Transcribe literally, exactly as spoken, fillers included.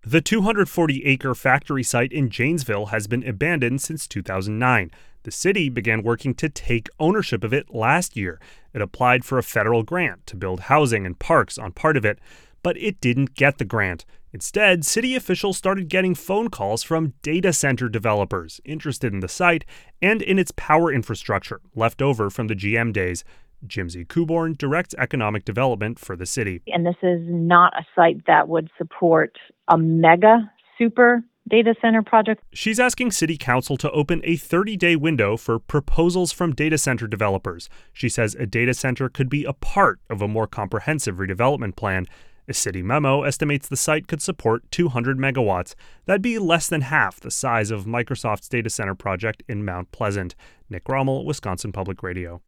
The two hundred forty acre factory site in Janesville has been abandoned since two thousand nine. The city began working to take ownership of it last year. It applied for a federal grant to build housing and parks on part of it, but it didn't get the grant. Instead, city officials started getting phone calls from data center developers interested in the site and in its power infrastructure left over from the G M days. Jimsy Kuborn directs economic development for the city. And this is not a site that would support a mega super data center project. She's asking City Council to open a thirty-day window for proposals from data center developers. She says a data center could be a part of a more comprehensive redevelopment plan. A city memo estimates the site could support two hundred megawatts. That'd be less than half the size of Microsoft's data center project in Mount Pleasant. Nick Rommel, Wisconsin Public Radio.